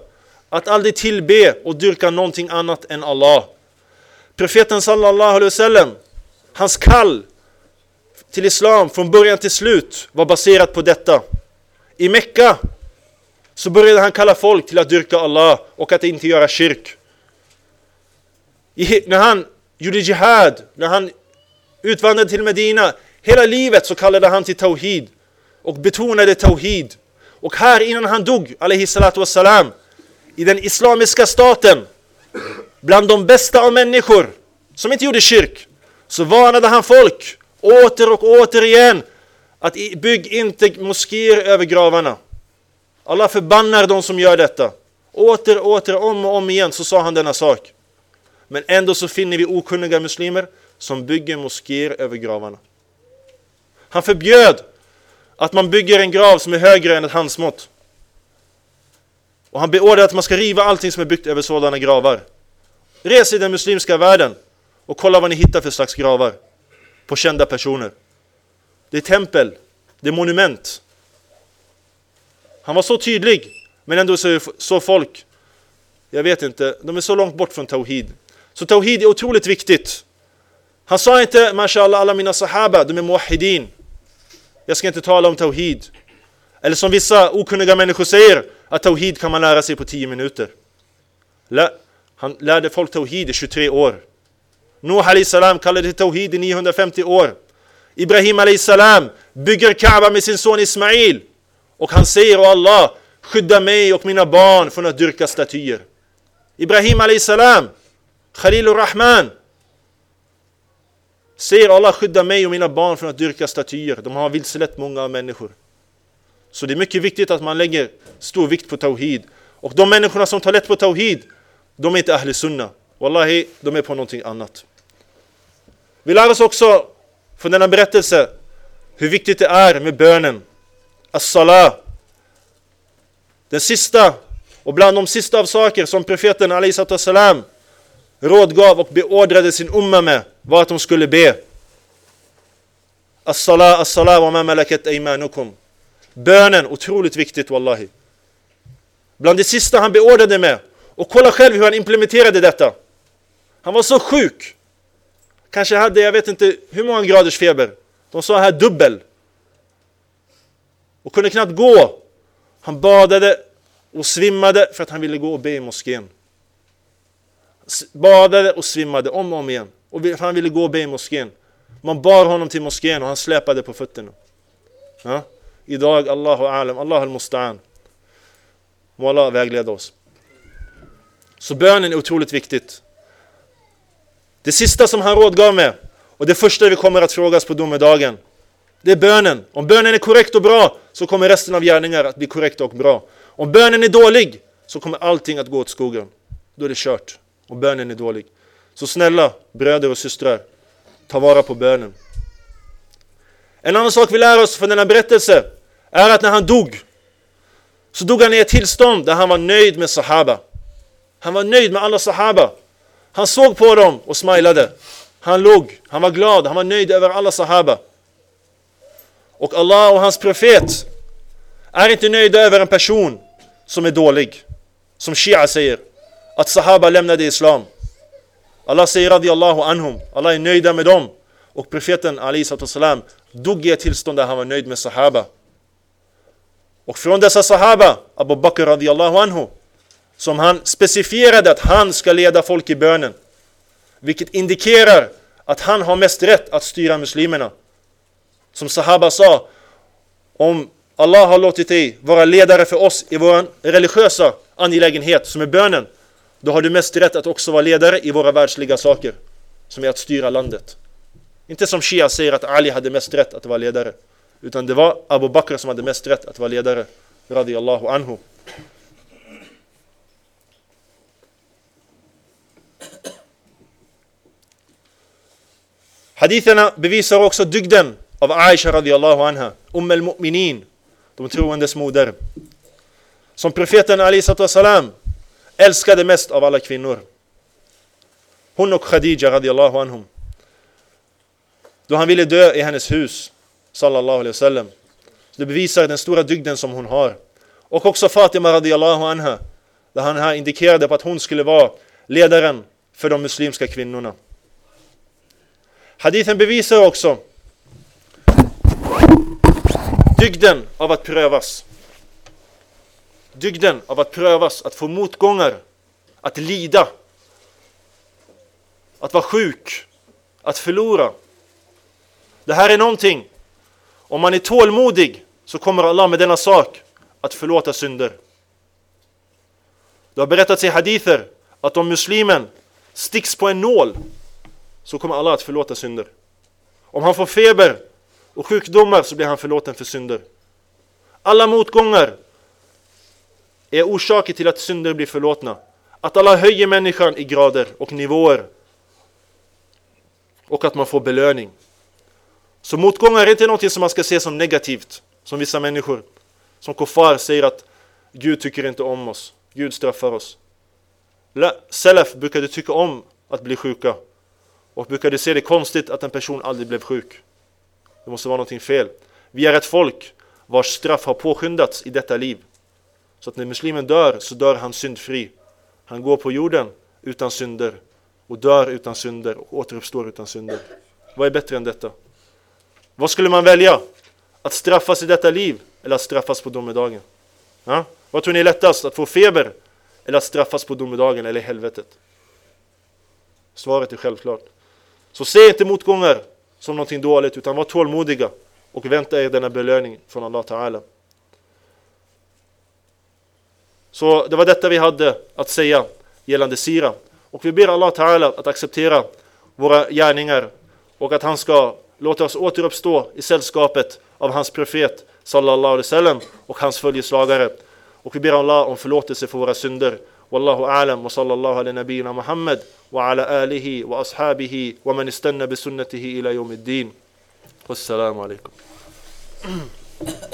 A: att aldrig tillbe och dyrka någonting annat än Allah. Profeten sallallahu alaihi wasallam, hans kall till islam från början till slut var baserat på detta. I Mekka så började han kalla folk till att dyrka Allah och att inte göra kyrk. I, när han gjorde jihad, när han utvandrade till Medina, hela livet så kallade han till tawhid och betonade tawhid. Och här innan han dog, alaihi salatu wassalam, i den islamiska staten, bland de bästa av människor som inte gjorde kyrk, så varnade han folk åter och återigen att bygg inte moskéer över gravarna. Allah förbannar de som gör detta. Åter, åter, om och om igen så sa han denna sak. Men ändå så finner vi okunniga muslimer som bygger moskéer över gravarna. Han förbjöd att man bygger en grav som är högre än ett handsmått. Och han beordrar att man ska riva allting som är byggt över sådana gravar. Res i den muslimska världen och kolla vad ni hittar för slags gravar på kända personer. Det är tempel, det är monument. Han var så tydlig, men ändå så, så folk, jag vet inte, de är så långt bort från tawhid. Så tawhid är otroligt viktigt. Han sa inte, mashallah, alla mina sahaba, de är muwahhidin. Jag ska inte tala om tawhid. Eller som vissa okunniga människor säger, att tawhid kan man lära sig på tio minuter. Lä, han lärde folk tawhid i tjugotre år. Nuh alayhi salam kallade det tawhid i niohundrafemtio år. Ibrahim alayhi salam bygger Kaaba med sin son Ismail. Och han säger, åh Allah, skydda mig och mina barn från att dyrka statyer. Ibrahim alayhi salam, Khalilur Rahman, säger, Allah, skydda mig och mina barn från att dyrka statyer. De har vilselett många människor. Så det är mycket viktigt att man lägger stor vikt på tawhid. Och de människorna som tar lätt på tawhid, de är inte ahli sunna. Wallahi, de är på någonting annat. Vi lär oss också från denna berättelse hur viktigt det är med bönen. As-salah. Den sista och bland de sista av saker som profeten alaihi salatu wassalam rådgav och beordrade sin umma med var att de skulle be. As-salah, as-salah wa ma malakat aymanukum. Bönen, otroligt viktigt, wallahi. Bland det sista han beordrade med. Och kolla själv hur han implementerade detta. Han var så sjuk. Kanske hade, jag vet inte hur många graders feber. De sa här dubbel. Och kunde knappt gå. Han badade och svimmade för att han ville gå och be i moskén. Badade och svimmade om och om igen. Och han ville gå och be i moskén. Man bar honom till moskén och han släpade på fötterna. Ja? Idag, Allahu alam, Allah al-musta'an. Må Allah vägleda oss. Så bönen är otroligt viktigt. Det sista som han rådgav med, och det första vi kommer att frågas på domedagen, det är bönen. Om bönen är korrekt och bra, så kommer resten av gärningar att bli korrekt och bra. Om bönen är dålig, så kommer allting att gå åt skogen. Då är det kört. Om bönen är dålig. Så snälla bröder och systrar, ta vara på bönen. En annan sak vi lär oss från denna berättelse är att när han dog, så dog han i ett tillstånd där han var nöjd med sahaba. Han var nöjd med alla sahaba. Han såg på dem och smilade. Han log, han var glad, han var nöjd över alla sahaba. Och Allah och hans profet är inte nöjda över en person som är dålig. Som Shia säger, att sahaba lämnade islam. Allah säger radiyallahu anhum, Allah är nöjda med dem. Och profeten alaihi salatu wassalam dog i ett tillstånd där han var nöjd med sahaba. Och från dessa sahaba, Abu Bakr radiyallahu anhu, som han specifierade att han ska leda folk i bönen. Vilket indikerar att han har mest rätt att styra muslimerna. Som sahaba sa, om Allah har låtit dig vara ledare för oss i vår religiösa angelägenhet som är bönen, då har du mest rätt att också vara ledare i våra världsliga saker, som är att styra landet. Inte som Shia säger att Ali hade mest rätt att vara ledare, utan det var Abu Bakr som hade mest rätt att vara ledare, radiyallahu anhu. Haditherna bevisar också dygden av Aisha radiyallahu anha, Umm al-Mu'minin, de troendes moder, som profeten alaihi salatu wassalam älskade mest av alla kvinnor. Hon och Khadija radiyallahu anhum, då han ville dö i hennes hus, sallallahu alaihi wasallam. Det bevisar den stora dygden som hon har. Och också Fatima radiyallahu anha, där han här indikerade på att hon skulle vara ledaren för de muslimska kvinnorna. Hadithen bevisar också dygden av att prövas. Dygden av att prövas, att få motgångar, att lida, att vara sjuk, att förlora. Det här är någonting, om man är tålmodig så kommer Allah med denna sak att förlåta synder. Det har berättats i hadither att om muslimen sticks på en nål så kommer Allah att förlåta synder. Om han får feber och sjukdomar så blir han förlåten för synder. Alla motgångar är orsaker till att synder blir förlåtna. Att Allah höjer människan i grader och nivåer. Och att man får belöning. Så motgångar är inte något som man ska se som negativt. Som vissa människor. Som kuffar säger att Gud tycker inte om oss. Gud straffar oss. Salaf brukade tycka om att bli sjuka. Och brukade se det konstigt att en person aldrig blev sjuk. Det måste vara någonting fel. Vi är ett folk vars straff har påskyndats i detta liv. Så att när muslimen dör så dör han syndfri. Han går på jorden utan synder. Och dör utan synder och återuppstår utan synder. Vad är bättre än detta? Vad skulle man välja? Att straffas i detta liv eller att straffas på domedagen? Ja? Vad tror ni är lättast? Att få feber eller att straffas på domedagen eller i helvetet? Svaret är självklart. Så se inte motgångar som någonting dåligt utan var tålmodiga och vänta er denna belöning från Allah Ta'ala. Så det var detta vi hade att säga gällande Sira. Och vi ber Allah Ta'ala att acceptera våra gärningar och att han ska låta oss återuppstå i sällskapet av hans profet sallallahu alaihi wasallam och hans följeslagare. Och vi ber Allah om förlåtelse för våra synder. Wallahu a'lam wa sallallahu ala nabiyina Muhammad wa ala alihi wa ashabihi wa man istanna bi sunnatihi ila yawmiddin. Wassalamu alaikum.